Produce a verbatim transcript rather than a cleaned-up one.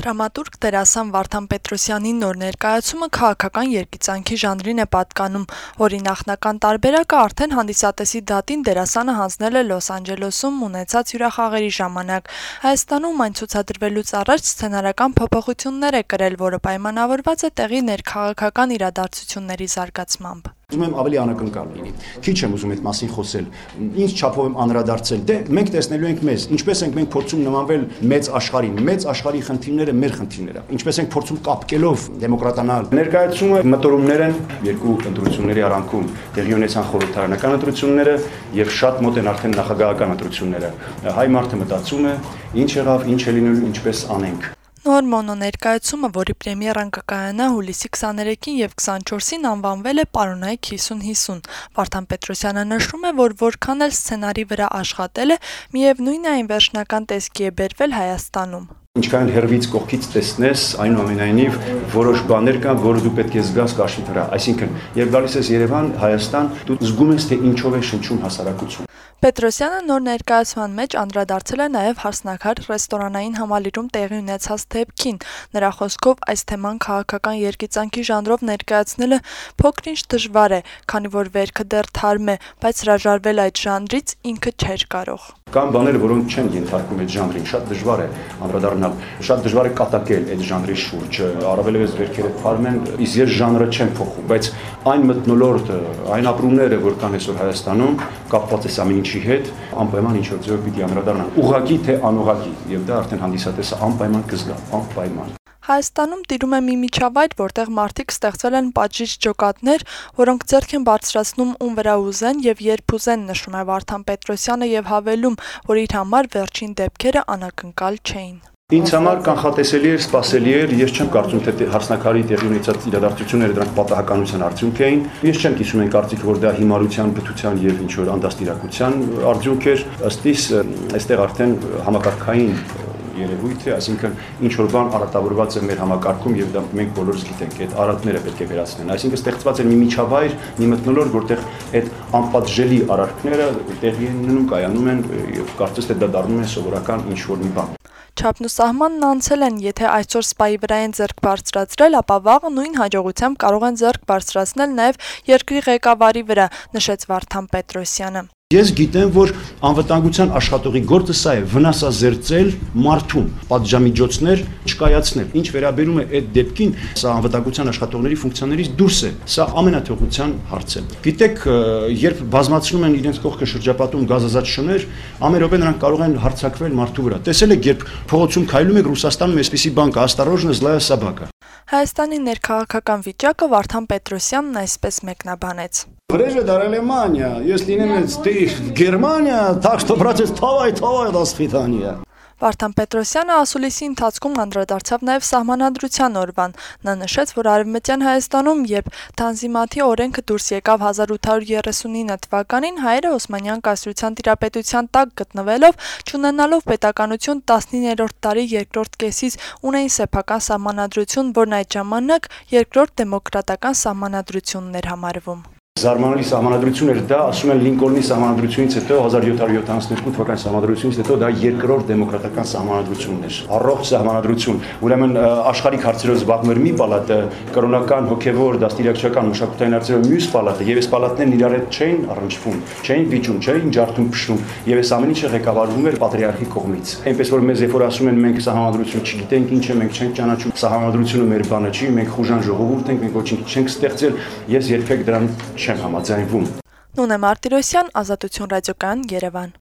Դրամատուրգ դերասան Վարդան Պետրոսյանի նոր ներկայացումը քաղաքական երգիծանքի ժանրին է պատկանում, որի նախնական տարբերակը արդեն հանդիսատեսի դատին դերասանը հանձնել է Լոս Անջելեսում ունեցած հյուրախաղերի ժամանակ։ Հայաստանում այն ցուցադրվելուց առաջ սցենարական փոփոխություններ է կրել, որը պայմանավորված է տեղի ներքաղաքական իրադարձությունների զարգացմամբ։ Ուզում եմ ավելի անակնկալ լինի։ Քիչ եմ ուզում այդ մասին խոսել։ Ինչ չափով եմ անդրադարձել։ Դե մենք տեսնելու ենք մեզ, ինչպես ենք մենք փորձում նմանվել մեծ աշխարհին, մեծ աշխարհի խնդիրները մեր խնդիրները։ Ինչպես ենք փորձում կապկելով դեմոկրատանալ։ Ներկայացումը մտորումներ են երկու ընտրությունների արանքում տեղի ունեցան խորհրդարանական ընտրությունները եւ շատ մոտ են արդեն նախագահական ընտրությունները։ Հայ մարդը մտածում է, ինչ եղավ, ինչ է լինելու, ինչպես անենք։ Նոր մոնո ներկայացումը, որի պրեմիերան կկայանա հուլիսի քսաներեքին եւ քսանչորսին, անվանվել է «Պարոնայք հիսուն հիսուն»։ Վարդան Պետրոսյանը նշում է, որ որքան էլ սցենարի վրա աշխատել է, միևնույն է այն վերջնական տեսքի է բերվել Հայաստանում։ Ինչքան հերվից կողքից տեսնես, այնուամենայնիվ որոշ բաներ կան, որը դու պետք է զգաս կաշի վրա։ Այսինքն, երբ գալիս ես Երևան, Հայաստան, դու զգում ես, թե ինչով է շնչում հասարակություն։ Պետրոսյանը նոր ներկայացման մեջ անդրադարձել է նաև «Հարսնաքար» ռեստորանային համալիրում տեղի ունեցած դեպքին։ Նրա խոսքով այս թեման քաղաքական երգիծանքի ժանրով ներկայացնելը փոքր-ինչ դժվար է, քանի որ վերքը դեռ թարմ է, բայց հրաժարվել այդ ժանրից ինքը չէր կարող։ Կան բաներ, որոնք չեն ենթարկվում այդ ժանրին, շատ դժվար է անդրադառնալ, շատ դժվար է կատակել այդ ժանրի շուրջ, առավելևս վերքերը թարմ են, իսկ ես ժանրը չեմ փոխում, բայց այն մթնոլորտը, այն ապրումները, որ կան այսօր Հայաստանում, կապված է ամեն ինչի հետ, անպայման ինչ որ ձեւով պիտի անդրադառնան, ուղղակի թե անուղղակի, եւ դա արդեն հանդիսատեսը անպայման կզգա, անպայման։ Հայաստանում տիրում է մի միջավայր, որտեղ մարդիկ ստեղծվել են պատժիչ ջոկատներ, որոնք ձեռք են բարձրացնում ում վրա ուզեն եւ երբ ուզեն, նշում է Վարդան Պետրոսյանը եւ հավելում, որ իր համար վերջին դեպքերը անակնկալ չէին։ Ինձ համար կանխատեսելի էր, սպասելի էր, ես չեմ կարծում, թե Հարսնաքարի տեղի ունեցած իրադարձությունները դրանք պատահականության արդյունք էին։ Ես չեմ կիսում այն կարծիքը, որ դա հիմարության, բթության եւ ինչ որ անդաստիրակության արդյունք էր։ Ըստ իս, այստեղ արդեն համակարգային երևույթ է, այսինքն ինչ որ բան արատավորված է մեր համակարգում եւ դա մենք բոլորս գիտենք, այդ արատները պետք է վերացնեն։ Այսինքն ստեղծված է մի միջավայր, մի մթնոլորտ, որտեղ այդ անպատժելի արարքները տեղի են ունենում, կայանում են եւ կարծես թե դա դառնում է սովորական ինչ որ մի բան։ Չափն ու սահմանն անցել են, եթե այսօր սպայի վրա են ձեռք բարձրացրել, ապա վաղը նույն հաջողությամբ կարող են ձեռք բարձրացնել նաև երկրի ղեկավարի վրա, նշեց Վարդան Պետրոսյանը։ Ես գիտեմ, որ անվտանգության աշխատողի գործը սա է՝ վնասազերծել մարդուն, պատժամիջոցներ չկայացնել։ Ինչ վերաբերում է այդ դեպքին, սա անվտանգության աշխատողների ֆունկցիաներից դուրս է։ Սա ամենաթողության հարց է։ Գիտեք, երբ բազմացնում են իրենց կողքը շրջապատում գազազատ շներ, ամեն րոպե նրանք կարող են հարձակվել մարդու վրա։ Տեսել եք, երբ փողոցում քայլում եք Ռուսաստանում, այսպիսի բան կա, «Осторожно, злая собака»։ Հայաստանի ներքաղաքական վիճակը Վարդան Պետրոսյանն այսպես մեկնաբանեց։ Прежде Алемания, если немец ты в Германия, так что, братец, давай, давай, до свидания. Վարդան Պետրոսյանը ասուլիսի ընթացքում անդրադարձավ նաև սահմանադրության օրվան։ Նա նշեց, որ Արևմտյան Հայաստանում, երբ Թանզիմաթի օրենքը դուրս եկավ հազար ութ հարյուր երեսունինը թվականին, հայերը Օսմանյան կայսրության տիրապետության տակ գտնվելով, չունենալով պետականություն տասնիններորդ դարի երկրորդ կեսից ունեին սեփական սահմանադրություն, որն այդ ժամանակ երկրորդ դեմոկրատական սահմանադրությունն էր համարվում։ Զարմանալի սահմանադրություն էր դա, ասում են Լինկոլնի սահմանադրությունից հետո հազար յոթ հարյուր յոթանասունյոթ թվականի սահմանադրությունից հետո դա երկրորդ դեմոկրատական սահմանադրությունն էր։ Առողջ սահմանադրություն։ Ուրեմն աշխարհիկ հարցերով զբաղվում էր մի պալատը, կրոնական, հոգևոր, դաստիարակչական, մշակութային հարցերով մյուս պալատը, եւ այս պալատներն իրար հետ չէին առնչվում, չէին վիճում, չէին ջարդում փշում, եւ այս ամեն ինչը ղեկավարվում էր պատրիարխի կողմից։ Այնպես որ մեզ երբ որ ասում են մենք սահմանադրություն չգիտենք, ինչ է, մենք չենք ճանաչում, սահմանադրությունը մեր բանը չի, մենք խուժան ժողովուրդ ենք, մենք ոչինչ չենք ստեղծել, ես երբեք դրան չեմ համաձայնվում։ Նունե Մարտիրոսյան, Ազատություն ռադիոկայան, Երևան։